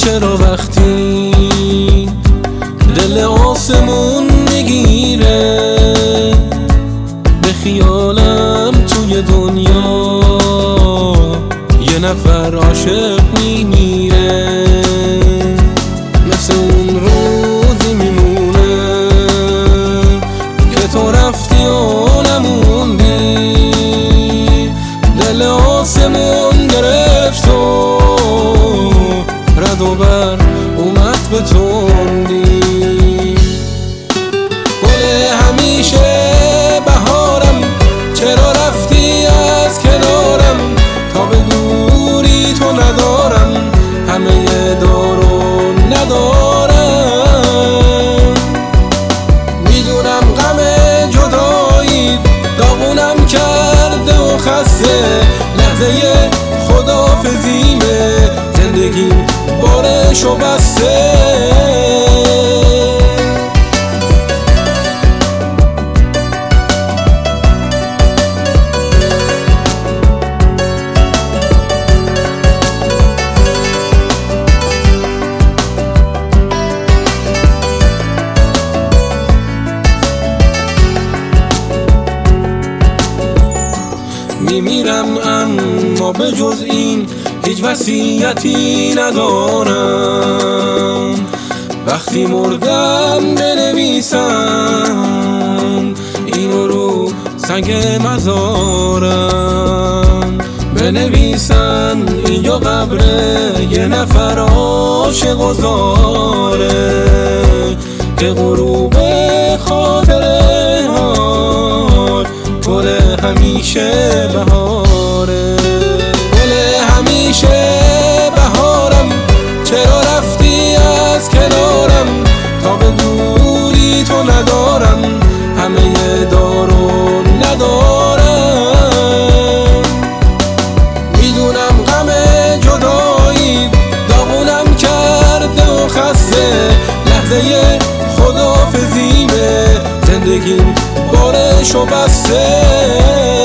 چرا وقتی دل آسمون میگیره به خیالم توی دنیا یه نفر عاشق میمیره، مثل اون روزی میمونه که تو رفتی و نموندی، دل آسمون گرفت و رد و بر اومد به تندی. گل همیشه بهارم چرا رفتی از کنارم، تا به دوری تو ندارم همه دارو ندارم. میدونم غم جدایی داغونم کرده و خسته، لحظه خداحافظیمه زندگیم بارشو بسته. میمیرم اما به جز این هیچ وصیتی ندارم، وقتی مردم بنویسم اینو رو سنگ مزارم، بنویسن اینجا قبر یه نفر عاشق و زاره که غروب خاطره ها گل همیشه بهاره. گل همیشه بهارم چرا رفتی از کنارم، تا به دوری تو ندارم همه دارو ندارم. میدونم غم جدایی داغونم کرده و خسته، لحظه خداحافظیمه زندگیم بارشو بسته.